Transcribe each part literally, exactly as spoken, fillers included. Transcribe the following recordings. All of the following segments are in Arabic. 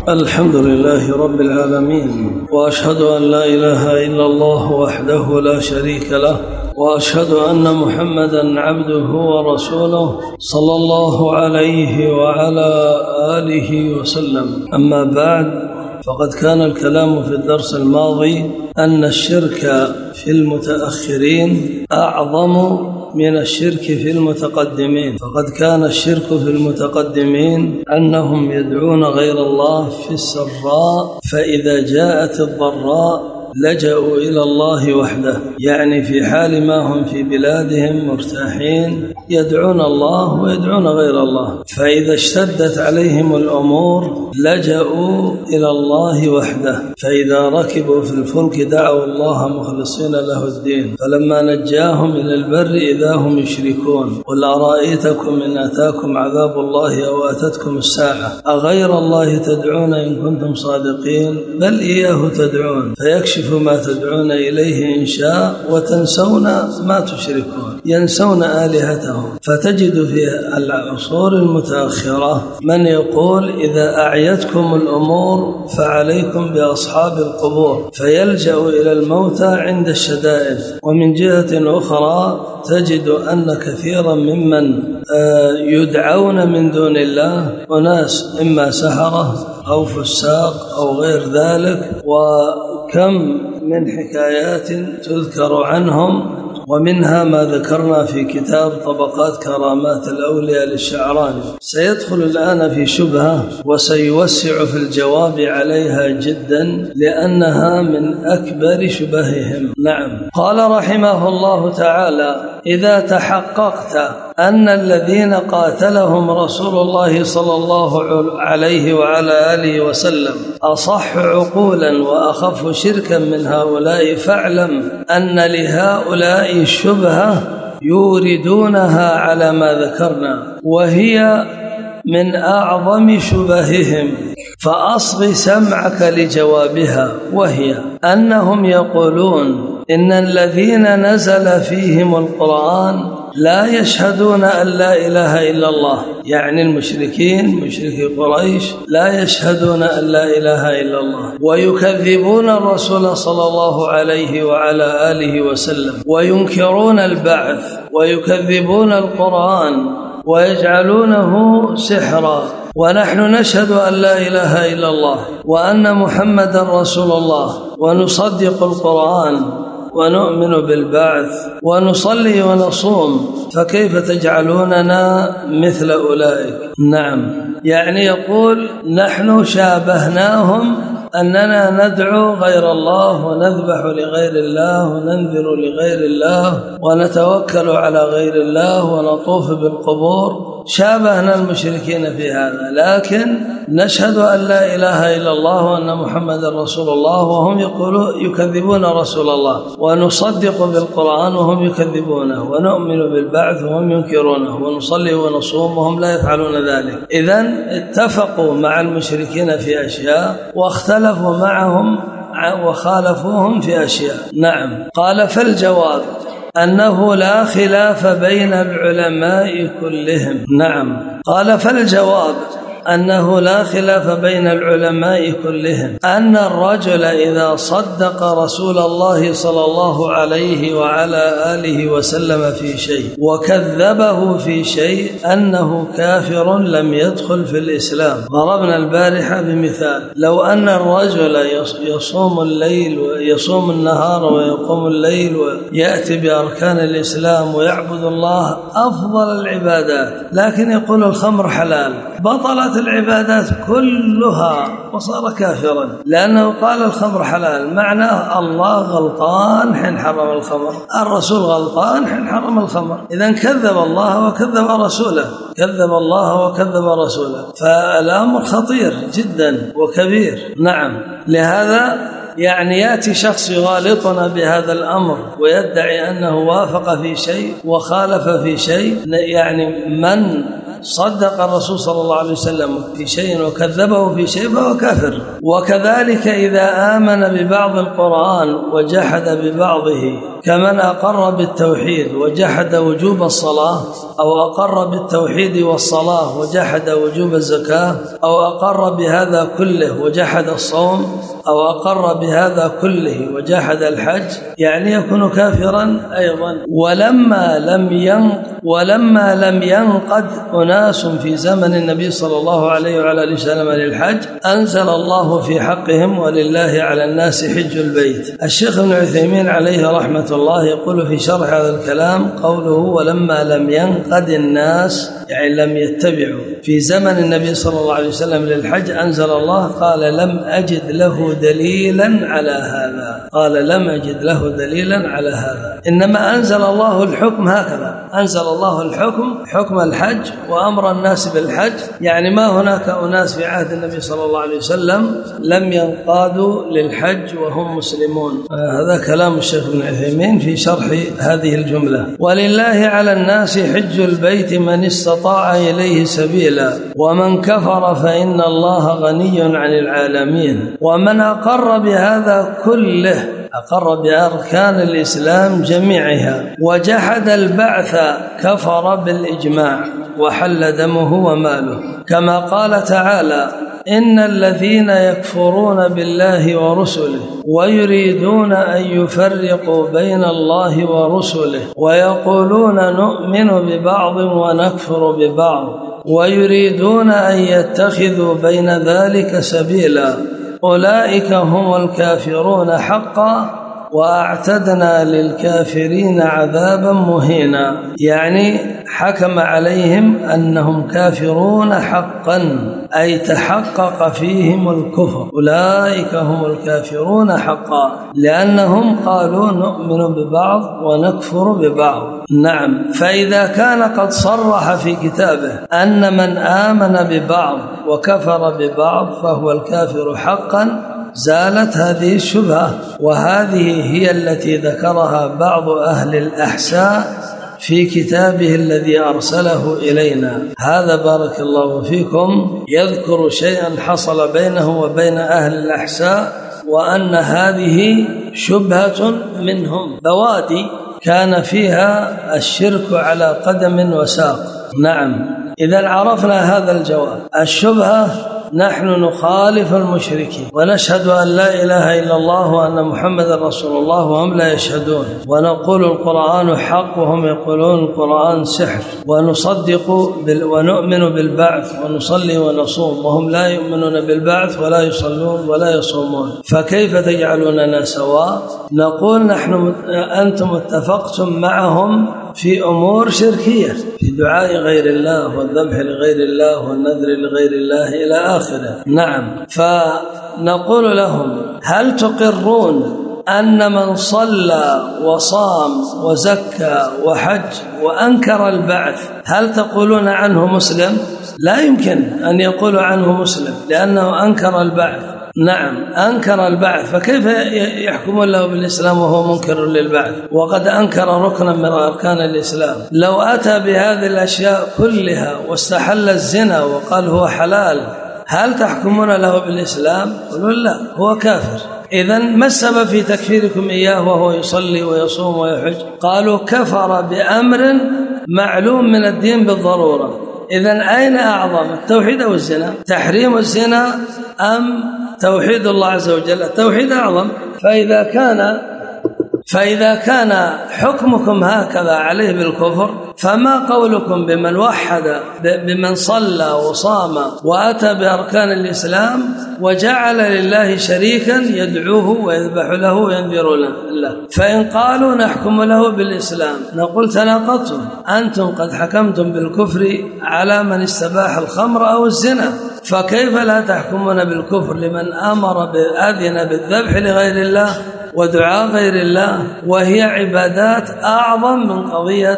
الحمد لله رب العالمين، وأشهد أن لا إله إلا الله وحده لا شريك له، وأشهد أن محمدًا عبده ورسوله صلى الله عليه وعلى آله وسلم. أما بعد، فقد كان الكلام في الدرس الماضي أن الشرك في المتأخرين أعظم من الشرك في المتقدمين. فقد كان الشرك في المتقدمين أنهم يدعون غير الله في السراء، فإذا جاءت الضراء لجأوا إلى الله وحده، يعني في حال ما هم في بلادهم مرتاحين يدعون الله ويدعون غير الله، فإذا اشتدت عليهم الأمور لجأوا إلى الله وحده، فإذا ركبوا في الفلك دعوا الله مخلصين له الدين، فلما نجاهم إلى البر إذا هم يشركون. قل أرأيتكم إن أتاكم عذاب الله أو أتتكم الساعة أغير الله تدعون إن كنتم صادقين بل إياه تدعون فيكشف ما تدعون إليه إن شاء وتنسون ما تشركون. ينسون آلهتهم. فتجد في العصور المتأخرة من يقول إذا أعيتكم الأمور فعليكم بأصحاب القبور، فيلجأ إلى الموتى عند الشدائد. ومن جهة أخرى تجد أن كثيرا ممن يدعون من دون الله أناس إما سحرة أو فساق أو غير ذلك، وكم من حكايات تذكر عنهم، ومنها ما ذكرنا في كتاب طبقات كرامات الأولياء للشعراني. سيدخل الآن في شبهة وسيوسع في الجواب عليها جدا لأنها من أكبر شبههم. نعم. قال رحمه الله تعالى: إذا تحققت أن الذين قاتلهم رسول الله صلى الله عليه وعلى آله وسلم أصح عقولا وأخف شركا من هؤلاء، فاعلم أن لهؤلاء الشبهة يوردونها على ما ذكرنا، وهي من أعظم شبههم، فأصغ سمعك لجوابها، وهي أنهم يقولون إن الذين نزل فيهم القرآن لا يشهدون أن لا إله إلا الله، يعني المشركين مشركي قريش لا يشهدون أن لا إله إلا الله، ويكذبون الرسول صلى الله عليه وعلى آله وسلم، وينكرون البعث، ويكذبون القرآن، ويجعلونه سحرا، ونحن نشهد أن لا إله إلا الله وأن محمد رسول الله، ونصدق القرآن ونؤمن بالبعث ونصلي ونصوم، فكيف تجعلوننا مثل أولئك؟ نعم، يعني يقول نحن شابهناهم أننا ندعو غير الله ونذبح لغير الله وننذر لغير الله ونتوكل على غير الله ونطوف بالقبور، شابهنا المشركين في هذا، لكن نشهد أن لا إله إلا الله وأن محمد رسول الله وهم يقولون يكذبون رسول الله، ونصدق بالقرآن وهم يكذبونه، ونؤمن بالبعث وهم ينكرونه، ونصلي ونصوم وهم لا يفعلون ذلك. إذن اتفقوا مع المشركين في أشياء واختلفوا معهم وخالفوهم في أشياء. نعم. قال: فالجواب أنه لا خلاف بين العلماء كلهم. نعم. قال: فالجواب أنه لا خلاف بين العلماء كلهم أن الرجل إذا صدق رسول الله صلى الله عليه وعلى آله وسلم في شيء وكذبه في شيء أنه كافر لم يدخل في الإسلام. ضربنا البارحة بمثال: لو أن الرجل يصوم الليل ويصوم النهار ويقوم الليل ويأتي بأركان الإسلام ويعبد الله أفضل العبادات، لكن يقول الخمر حلال، بطلت العبادات كلها وصار كافرا، لأنه قال الخمر حلال، معناه الله غلطان حين حرم الخمر، الرسول غلطان حين حرم الخمر. إذن كذب الله وكذب رسوله، كذب الله وكذب رسوله، فالأمر خطير جدا وكبير. نعم. لهذا يعني يأتي شخص يغالطنا بهذا الأمر ويدعي أنه وافق في شيء وخالف في شيء، يعني من صدق الرسول صلى الله عليه وسلم في شيء وكذبه في شيء فهو كافر. وكذلك إذا آمن ببعض القرآن وجحد ببعضه كمن أقر بالتوحيد وجحد وجوب الصلاة، أو أقر بالتوحيد والصلاة وجحد وجوب الزكاة، أو أقر بهذا كله وجحد الصوم، أو أقر بهذا كله وجحد الحج، يعني يكون كافرا أيضا. ولما لم ينق ولما لم ينقد أناس في زمن النبي صلى الله عليه وعلى آله وسلم للحج أنزل الله في حقهم ولله على الناس حج البيت. الشيخ ابن عثيمين عليه رحمة الله يقول في شرح هذا الكلام قوله ولما لم ينقد الناس يعني لم يتبعوا في زمن النبي صلى الله عليه وسلم للحج أنزل الله قال لم أجد له دليلا على هذا قال لم أجد له دليلا على هذا إنما أنزل الله الحكم هكذا، أنزل الله الحكم حكم الحج وأمر الناس بالحج، يعني ما هناك أناس في عهد النبي صلى الله عليه وسلم لم ينقادوا للحج وهم مسلمون. هذا كلام الشيخ ابن عثيمين في شرح هذه الجملة. ولله على الناس حج البيت من استطاع إليه سبيلا ومن كفر فإن الله غني عن العالمين. ومن أقر بهذا كله أقر بأركان الإسلام جميعها وجحد البعث كفر بالإجماع وحل دمه وماله، كما قال تعالى إن الذين يكفرون بالله ورسله ويريدون أن يفرقوا بين الله ورسله ويقولون نؤمن ببعض ونكفر ببعض ويريدون أن يتخذوا بين ذلك سبيلا أولئك هم الكافرون حقا وأعتدنا للكافرين عذابا مهينا، يعني حكم عليهم أنهم كافرون حقا أي تحقق فيهم الكفر، أولئك هم الكافرون حقا لأنهم قالوا نؤمن ببعض ونكفر ببعض. نعم، فإذا كان قد صرح في كتابه أن من آمن ببعض وكفر ببعض فهو الكافر حقا زالت هذه الشبهة، وهذه هي التي ذكرها بعض أهل الأحساء في كتابه الذي أرسله إلينا. هذا بارك الله فيكم يذكر شيئا حصل بينه وبين أهل الأحساء، وأن هذه شبهة منهم بوادي كان فيها الشرك على قدم وساق. نعم، إذا عرفنا هذا الجواب. الشبهة نحن نخالف المشركين ونشهد أن لا إله إلا الله وأن محمد رسول الله وهم لا يشهدون، ونقول القرآن حق وهم يقولون القرآن سحر، ونصدق بال ونؤمن بالبعث ونصلي ونصوم وهم لا يؤمنون بالبعث ولا يصلون ولا يصومون، فكيف تجعلوننا سواء؟ نقول نحن أنتم اتفقتم معهم في أمور شركية، في دعاء غير الله والذبح لغير الله والنذر لغير الله إلى آخره. نعم، فنقول لهم هل تقرون أن من صلى وصام وزكى وحج وأنكر البعث هل تقولون عنه مسلم؟ لا يمكن أن يقولوا عنه مسلم لأنه أنكر البعث. نعم، أنكر البعث، فكيف يحكمون له بالإسلام وهو منكر للبعث وقد أنكر ركنا من أركان الإسلام؟ لو أتى بهذه الأشياء كلها واستحل الزنا وقال هو حلال هل تحكمون له بالإسلام؟ قالوا لا، هو كافر. إذن ما السبب في تكفيركم إياه وهو يصلي ويصوم ويحج؟ قالوا كفر بأمر معلوم من الدين بالضرورة. إذن أين أعظم، التوحيد أو الزنا؟ تحريم الزنا أم توحيد الله عز وجل؟ التوحيد أعظم. فإذا كان فإذا كان حكمكم هكذا عليه بالكفر فما قولكم بمن وحد بمن صلى وصام وأتى بأركان الإسلام وجعل لله شريكا يدعوه ويذبح له وينذر له؟ فإن قالوا نحكم له بالإسلام نقول تناقضتم، أنتم قد حكمتم بالكفر على من استباح الخمر أو الزنا، فكيف لا تحكمون بالكفر لمن أمر بأذن بالذبح لغير الله ودعاء غير الله، وهي عبادات أعظم من قضية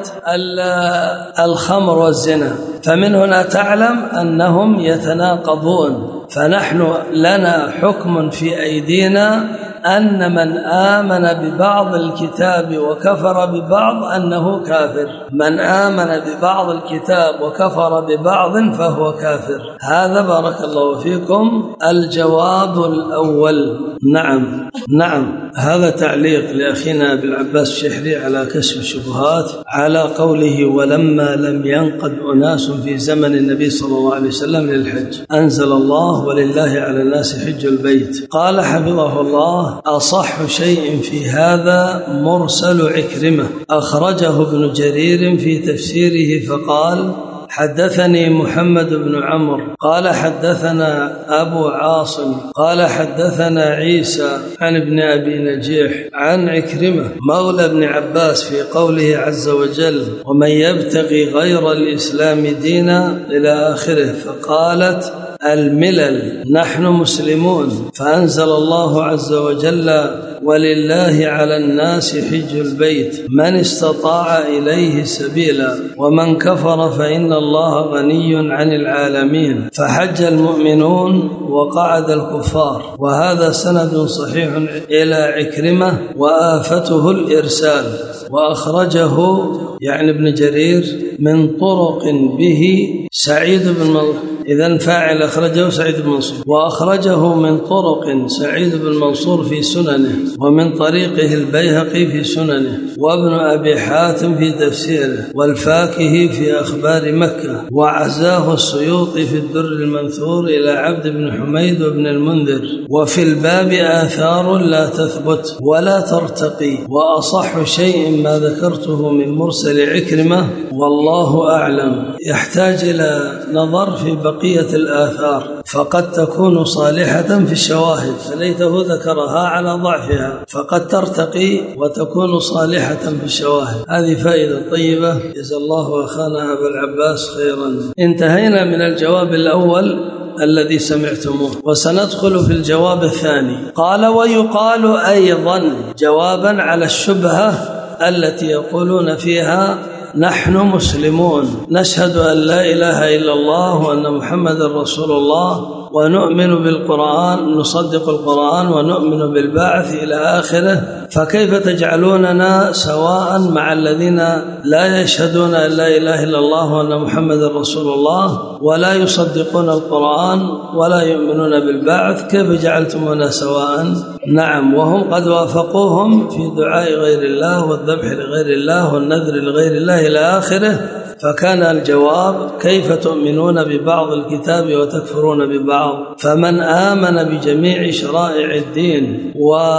الخمر والزنا؟ فمن هنا تعلم أنهم يتناقضون. فنحن لنا حكم في أيدينا أن من آمن ببعض الكتاب وكفر ببعض أنه كافر. من آمن ببعض الكتاب وكفر ببعض فهو كافر. هذا بارك الله فيكم الجواب الأول. نعم نعم. هذا تعليق لأخينا أبي العباس الشحري على كشف الشبهات على قوله ولما لم ينقض أناس في زمن النبي صلى الله عليه وسلم للحج أنزل الله ولله على الناس حج البيت. قال حفظه الله أصح شيء في هذا مرسل عكرمة أخرجه ابن جرير في تفسيره فقال حدثني محمد بن عمرو قال حدثنا أبو عاصم قال حدثنا عيسى عن ابن أبي نجيح عن عكرمة مولى ابن عباس في قوله عز وجل ومن يبتغي غير الإسلام دينا إلى آخره فقالت الملل نحن مسلمون فأنزل الله عز وجل ولله على الناس حج البيت من استطاع إليه سبيلا ومن كفر فإن الله غني عن العالمين فحج المؤمنون وقعد الكفار. وهذا سند صحيح إلى عكرمة وآفته الإرسال. وأخرجه يعني ابن جرير من طرق به سعيد بن منصور إذن فاعل أخرجه سعيد بن منصور وأخرجه من طرق سعيد بن منصور في سننه ومن طريقه البيهقي في سننه وابن أبي حاتم في تفسيره والفاكهي في أخبار مكة وعزاه السيوطي في الدر المنثور إلى عبد بن حميد وابن المنذر. وفي الباب آثار لا تثبت ولا ترتقي وأصح شيء ما ذكرته من مرسل عكرمة والله أعلم. يحتاج إلى نظر في بقية الآثار فقد تكون صالحة في الشواهد فليته ذكرها على ضعفها فقد ترتقي وتكون صالحة في الشواهد. هذه فائدة طيبة جزا الله أخانا أبا العباس خيرا. انتهينا من الجواب الأول الذي سمعتموه وسندخل في الجواب الثاني. قال ويقال أيضا جوابا على الشبهة التي يقولون فيها نحن مسلمون نشهد أن لا إله إلا الله وأن محمد رسول الله ونؤمن بالقرآن نصدق القرآن ونؤمن بالبعث إلى آخره فكيف تجعلوننا سواء مع الذين لا يشهدون أن لا إله إلا الله وأن محمد رسول الله ولا يصدقون القرآن ولا يؤمنون بالبعث كيف جعلتمونا سواء؟ نعم وهم قد وافقوهم في دعاء غير الله والذبح لغير الله والنذر لغير الله إلى آخره. فكان الجواب كيف تؤمنون ببعض الكتاب وتكفرون ببعض؟ فمن آمن بجميع شرائع الدين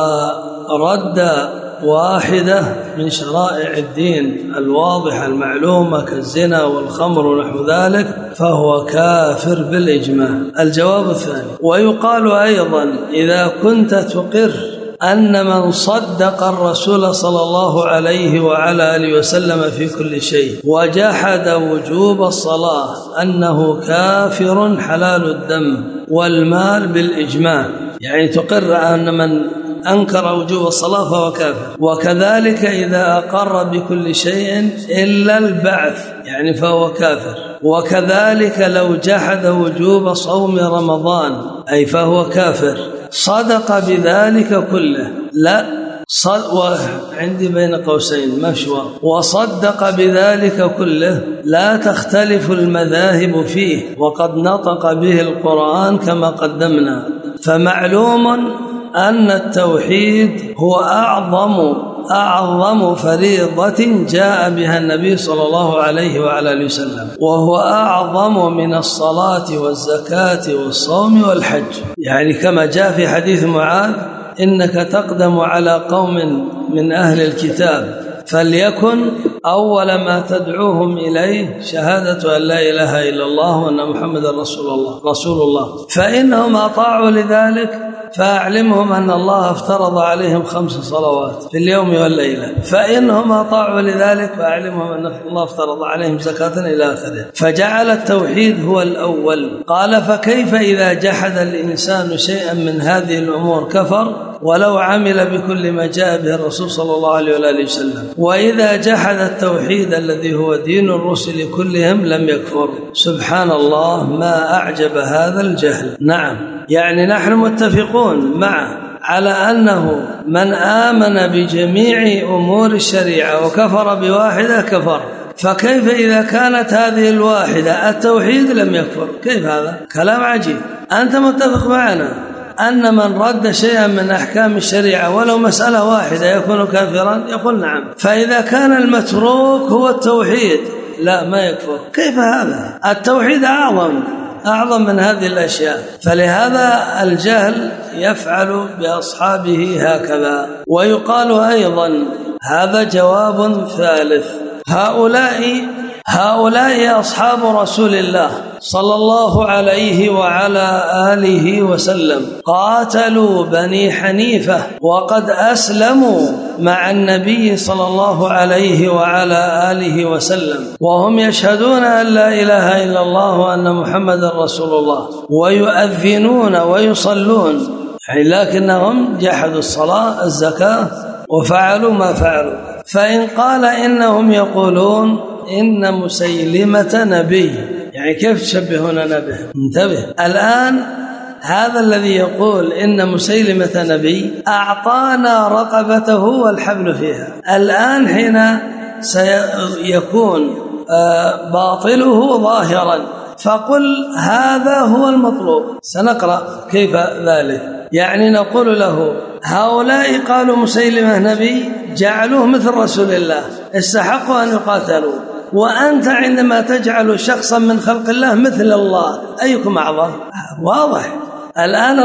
ورد واحدة من شرائع الدين الواضحة المعلومة كالزنا والخمر ونحو ذلك فهو كافر بالإجماع. الجواب الثاني ويقال أيضا إذا كنت تقر أن من صدق الرسول صلى الله عليه وعلى آله وسلم في كل شيء وجحد وجوب الصلاة أنه كافر حلال الدم والمال بالإجماع يعني تقر أن من أنكر وجوب الصلاة فهو كافر. وكذلك إذا أقر بكل شيء إلا البعث يعني فهو كافر. وكذلك لو جحد وجوب صوم رمضان أي فهو كافر. صدق بذلك كله لا صد عندي بين قوسين مشوى وصدق بذلك كله لا تختلف المذاهب فيه وقد نطق به القرآن كما قدمنا. فمعلوم أن التوحيد هو أعظم أعظم فريضة جاء بها النبي صلى الله عليه وعلى آله وسلم وهو أعظم من الصلاة والزكاة والصوم والحج يعني كما جاء في حديث معاذ إنك تقدم على قوم من أهل الكتاب فليكن أول ما تدعوهم إليه شهادة أن لا إله إلا الله وأن محمد رسول الله رسول الله فإنهم أطاعوا لذلك فأعلمهم أن الله افترض عليهم خمس صلوات في اليوم والليلة فإنهم أطاعوا لذلك فأعلمهم أن الله افترض عليهم زكاة إلى آخره. فجعل التوحيد هو الأول. قال فكيف إذا جحد الإنسان شيئا من هذه الأمور كفر ولو عمل بكل ما جاء به الرسول صلى الله عليه وآله وسلم؟ وإذا جحد التوحيد الذي هو دين الرسل كلهم لم يكفر. سبحان الله ما أعجب هذا الجهل. نعم يعني نحن متفقون معه على أنه من آمن بجميع أمور الشريعة وكفر بواحدة كفر، فكيف إذا كانت هذه الواحدة التوحيد لم يكفر؟ كيف هذا؟ كلام عجيب. أنت متفق معنا أن من رد شيئا من أحكام الشريعة ولو مسألة واحدة يكون كافرا؟ يقول نعم. فإذا كان المتروك هو التوحيد لا ما يكفر. كيف هذا؟ التوحيد أعظم أعظم من هذه الأشياء. فلهذا الجهل يفعل بأصحابه هكذا. ويقال أيضا هذا جواب ثالث، هؤلاء هؤلاء أصحاب رسول الله صلى الله عليه وعلى آله وسلم قاتلوا بني حنيفة وقد أسلموا مع النبي صلى الله عليه وعلى آله وسلم، وهم يشهدون أن لا إله إلا الله وأن محمد رسول الله ويؤذنون ويصلون، لكنهم جحدوا الصلاة الزكاة وفعلوا ما فعلوا. فإن قال إنهم يقولون إن مسيلمة نبي، يعني كيف تشبهون نبي؟ انتبه الآن، هذا الذي يقول إن مسيلمة نبي أعطانا رقبته والحبل فيها. الآن حين سيكون باطله ظاهرا فقل هذا هو المطلوب. سنقرأ كيف ذلك. يعني نقول له هؤلاء قالوا مسيلمة نبي، جعلوه مثل رسول الله، استحقوا أن يقاتلوا، وأنت عندما تجعل شخصا من خلق الله مثل الله أيكم أعظم؟ واضح. الآن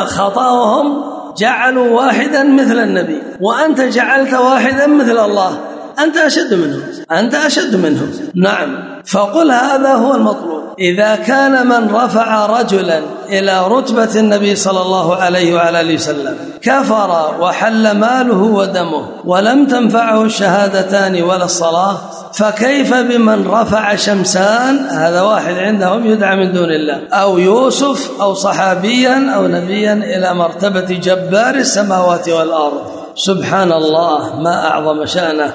خطأهم جعلوا واحدا مثل النبي، وأنت جعلت واحدا مثل الله، أنت أشد منهم، أنت أشد منهم. نعم. فقل هذا هو المطلوب. إذا كان من رفع رجلا إلى رتبة النبي صلى الله عليه وعلى آله وسلم كفر وحل ماله ودمه ولم تنفعه الشهادتان ولا الصلاة، فكيف بمن رفع شمسان، هذا واحد عندهم يدعى من دون الله، أو يوسف أو صحابيا أو نبيا إلى مرتبة جبار السماوات والأرض؟ سبحان الله، ما أعظم شأنه.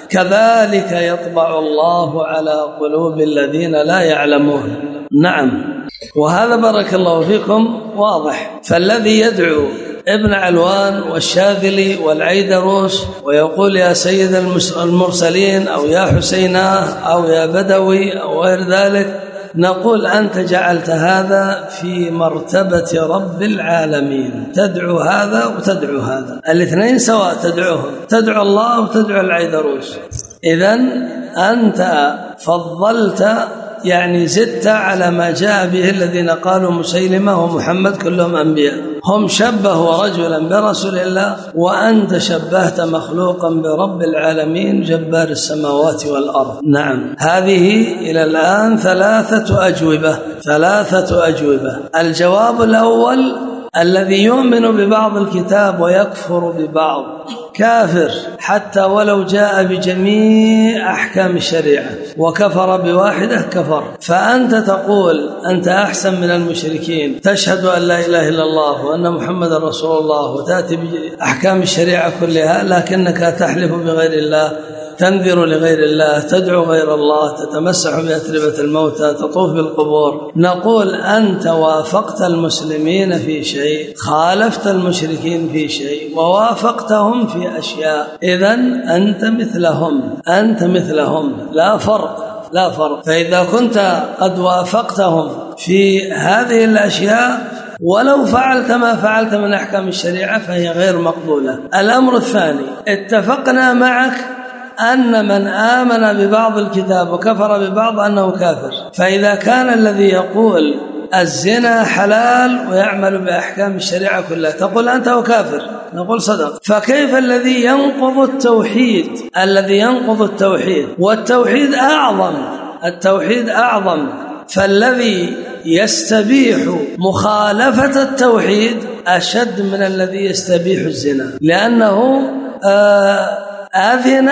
كذلك يطبع الله على قلوب الذين لا يعلمون. نعم. وهذا بارك الله فيكم واضح. فالذي يدعو ابن علوان والشاذلي والعيدروس ويقول يا سيد المرسلين أو يا حسينا أو يا بدوي أو غير ذلك، نقول أنت جعلت هذا في مرتبة رب العالمين، تدعو هذا وتدعو هذا، الاثنين سواء تدعوهم، تدعو الله وتدعو العيدروس. إذن أنت فضلت، يعني زدت على ما جاء به الذين قالوا مسيلمة ومحمد كلهم أنبياء. هم شبهوا رجلا برسول الله، وأنت شبهت مخلوقا برب العالمين جبار السماوات والأرض. نعم. هذه إلى الآن ثلاثة أجوبة ثلاثة أجوبة. الجواب الأول الذي يؤمن ببعض الكتاب ويكفر ببعض كافر حتى ولو جاء بجميع أحكام الشريعة وكفر بواحدة كفر. فأنت تقول أنت أحسن من المشركين، تشهد أن لا إله إلا الله وأن محمد رسول الله وتأتي بأحكام الشريعة كلها، لكنك تحلف بغير الله، تنذر لغير الله، تدعو غير الله، تتمسح بأتربة الموتى، تطوف بالقبور. نقول أنت وافقت المسلمين في شيء، خالفت المشركين في شيء، ووافقتهم في أشياء. إذن أنت مثلهم، أنت مثلهم، لا فرق لا فرق. فإذا كنت قد وافقتهم في هذه الأشياء ولو فعلت ما فعلت من أحكام الشريعة فهي غير مقبولة. الأمر الثاني، اتفقنا معك أن من آمن ببعض الكتاب وكفر ببعض أنه كافر. فإذا كان الذي يقول الزنا حلال ويعمل بأحكام الشريعة كلها تقول أنت كافر، نقول صدق. فكيف الذي ينقض التوحيد، الذي ينقض التوحيد، والتوحيد أعظم، التوحيد أعظم. فالذي يستبيح مخالفة التوحيد أشد من الذي يستبيح الزنا، لأنه آه أذن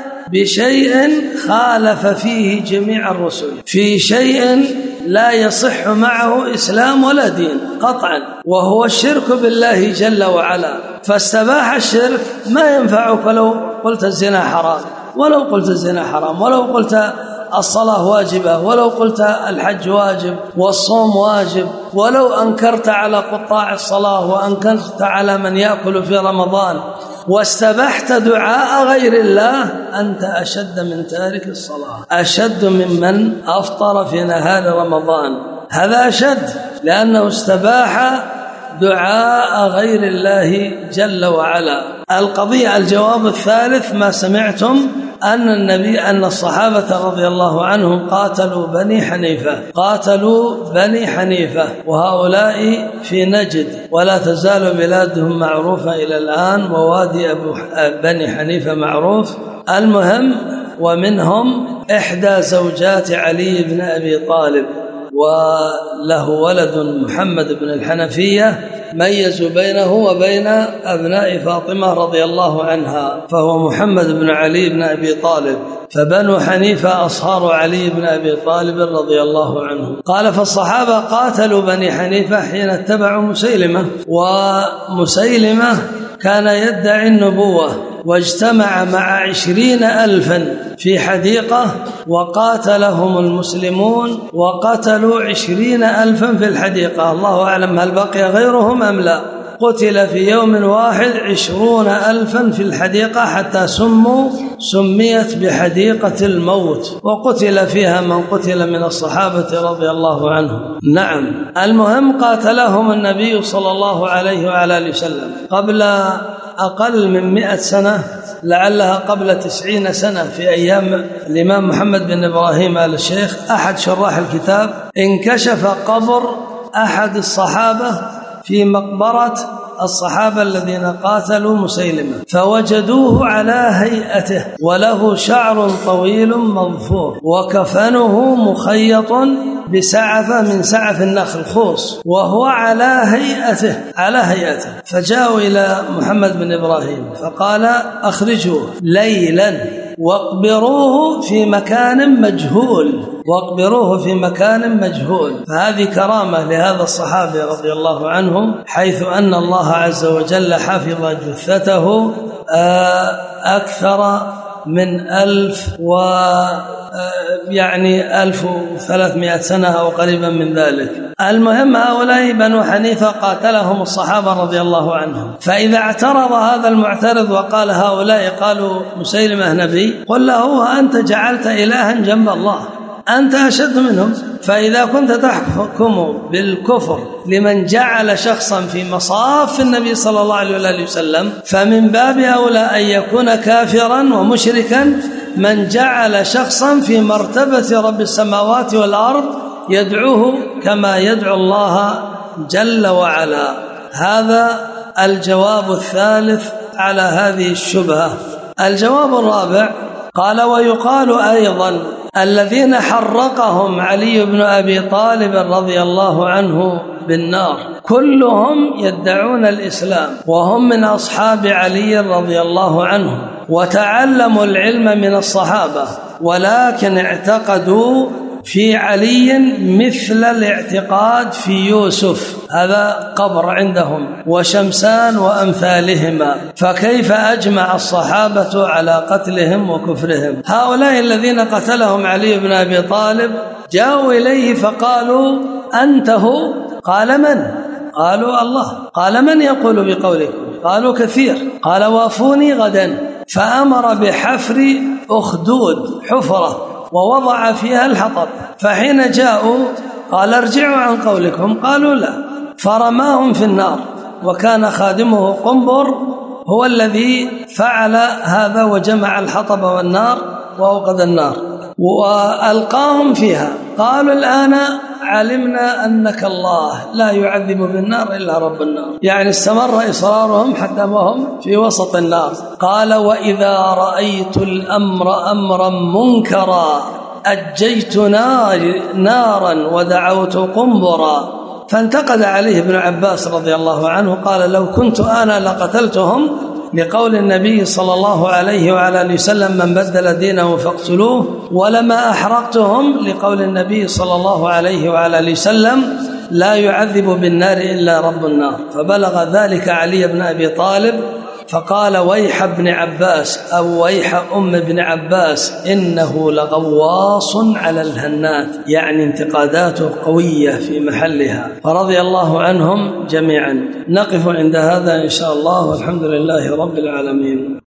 بشيء خالف فيه جميع الرسل، في شيء لا يصح معه إسلام ولا دين قطعا، وهو الشرك بالله جل وعلا. فاستباح الشرك ما ينفعك لو قلت الزنا حرام، ولو قلت الزنا حرام، ولو قلت الصلاة واجبة، ولو قلت الحج واجب والصوم واجب، ولو أنكرت على قطاع الصلاة وأنكرت على من يأكل في رمضان واستبحت دعاء غير الله، أنت أشد من تارك الصلاة، أشد ممن أفطر في نهار رمضان. هذا أشد لأنه استباح دعاء غير الله جل وعلا. القضية الجواب الثالث: ما سمعتم أن النبي أن الصحابة رضي الله عنهم قاتلوا بني حنيفة، قاتلوا بني حنيفة، وهؤلاء في نجد، ولا تزال بلادهم معروفة إلى الآن، ووادي أبو بني حنيفة معروف. المهم، ومنهم إحدى زوجات علي بن أبي طالب، وله ولد محمد بن الحنفية، ميزوا بينه وبين أبناء فاطمة رضي الله عنها، فهو محمد بن علي بن أبي طالب، فبنو حنيفة أصهار علي بن أبي طالب رضي الله عنه. قال: فالصحابة قاتلوا بني حنيفة حين اتبعوا مسيلمة، ومسيلمة كان يدعي النبوة، واجتمع مع عشرين ألفا في حديقة وقاتلهم المسلمون، وقتلوا عشرين ألفا في الحديقة. الله أعلم هل بقي غيرهم أم لا. قتل في يوم واحد عشرون ألفا في الحديقة، حتى سموا سميت بحديقة الموت، وقتل فيها من قتل من الصحابة رضي الله عنهم. نعم. المهم، قاتلهم النبي صلى الله عليه وعلى آله وسلم قبل أقل من مئة سنة، لعلها قبل تسعين سنة، في أيام الإمام محمد بن إبراهيم آل الشيخ أحد شراح الكتاب، انكشف قبر أحد الصحابة في مقبرة الصحابة الذين قاتلوا مسيلمة، فوجدوه على هيئته، وله شعر طويل مظفور، وكفنه مخيط بسعفة من سعف النخل خوص، وهو على هيئته على هيئته فجاءوا إلى محمد بن إبراهيم فقال: أخرجوه ليلا واقبروه في مكان مجهول، واقبروه في مكان مجهول. فهذه كرامة لهذا الصحابي رضي الله عنه، حيث أن الله عز وجل حفظ جثته أكثر من ألف و يعني ألف وثلاثمائة سنة أو قريبا من ذلك. المهم، هؤلاء بنو حنيفة قاتلهم الصحابة رضي الله عنهم. فإذا اعترض هذا المعترض وقال: هؤلاء قالوا مسيلمة نبي، قل له: وأنت جعلت إلها جنب الله، أنت أشد منهم. فإذا كنت تحكم بالكفر لمن جعل شخصا في مصاف النبي صلى الله عليه وسلم، فمن باب أولى أن يكون كافرا ومشركا من جعل شخصا في مرتبة رب السماوات والأرض يدعوه كما يدعو الله جل وعلا. هذا الجواب الثالث على هذه الشبهة. الجواب الرابع: قال: ويقال أيضا الذين حرقهم علي بن أبي طالب رضي الله عنه بالنار كلهم يدعون الإسلام، وهم من أصحاب علي رضي الله عنه، وتعلموا العلم من الصحابة، ولكن اعتقدوا في علي مثل الاعتقاد في يوسف، هذا قبر عندهم، وشمسان وأمثالهما، فكيف أجمع الصحابة على قتلهم وكفرهم؟ هؤلاء الذين قتلهم علي بن أبي طالب جاءوا إليه فقالوا: أنت هو؟ قال: من؟ قالوا: الله. قال: من يقول بقولكم؟ قالوا: كثير. قال: وافوني غدا. فأمر بحفر أخدود، حفرة، ووضع فيها الحطب، فحين جاءوا قال: ارجعوا عن قولكم. قالوا: لا. فرماهم في النار، وكان خادمه قنبر هو الذي فعل هذا، وجمع الحطب والنار وأوقد النار وألقاهم فيها. قالوا: الآن علمنا أنك الله لا يعذب بالنار إلا رب النار، يعني استمر إصرارهم حتى وهم في وسط النار. قال: وإذا رأيت الأمر أمرا منكرا أجيت نار نارا ودعوت قنبرا. فانتقد عليه ابن عباس رضي الله عنه، قال: لو كنت أنا لقتلتهم، لقول النبي صلى الله عليه وعلى آله وسلم: من بدل دينه فاقتلوه. ولما أحرقتهم، لقول النبي صلى الله عليه وعلى آله وسلم: لا يعذب بالنار إلا رب النار. فبلغ ذلك علي بن أبي طالب فقال ويح ابن عباس أو ويح أم ابن عباس إنه لغواص على الهنات، يعني انتقاداته قوية في محلها، فرضي الله عنهم جميعا. نقف عند هذا إن شاء الله، والحمد لله رب العالمين.